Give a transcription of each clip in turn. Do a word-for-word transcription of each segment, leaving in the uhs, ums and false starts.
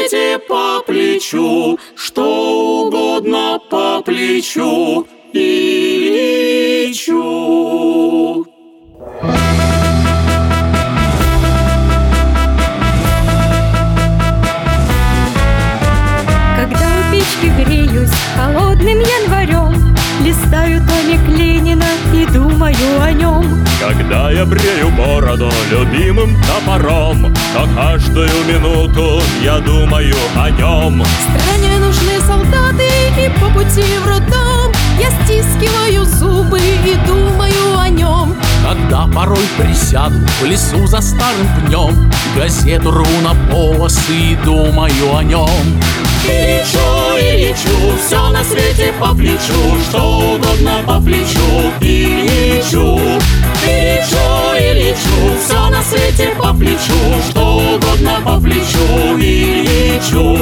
свете по плечу, что угодно по плечу, и лечу. Когда у печки греюсь холодным январем, листаю томик Ленина и думаю о нем. Когда я брею бороду любимым топором, то каждую минуту я думаю о нем. Стране нужны солдаты, и по пути в роддом я стискиваю зубы и думаю о нем. Когда порой присяду в лесу за старым пнем, газету рву на полосы и думаю о нем. И лечу, и лечу, все на свете по плечу, что угодно по плечу, и лечу. И лечу, и лечу, все на свете по плечу, что угодно по плечу, и лечу.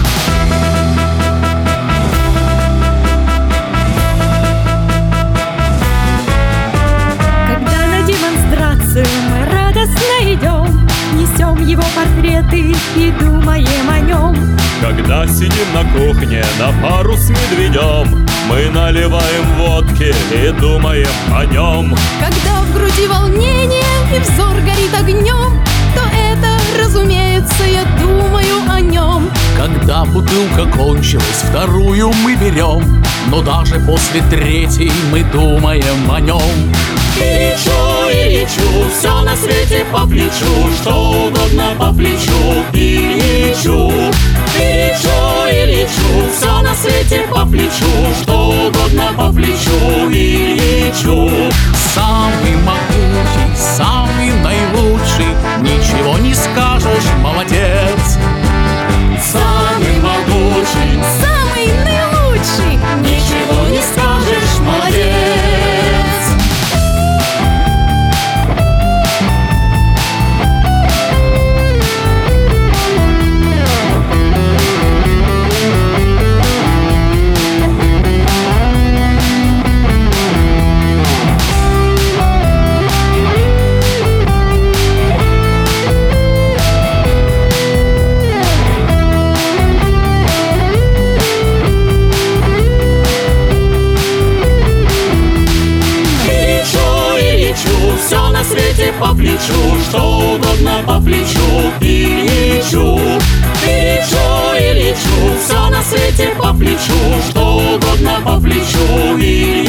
Когда на демонстрацию мы радостно идем, несем его портреты и думаем о нем. Когда сидим на кухне на пару с медведем, мы наливаем водки и думаем о нем. Когда в груди волнение и взор горит огнем, то это, разумеется, я думаю о нем. Когда бутылка кончилась, вторую мы берем, но даже после третьей мы думаем о нем. И лечу, и лечу, все на свете по плечу, что угодно по плечу, и лечу. И лечу, и лечу, все на свете по плечу, что угодно по плечу, и лечу. Самый могучий, самый наилучший, ничего не скажешь, молодец. Самый могучий, Самый наилучший, ничего не скажешь, молодец. Все на свете по плечу, что угодно по плечу, и лечу. И лечу, и лечу, все на свете по плечу, что угодно по плечу, и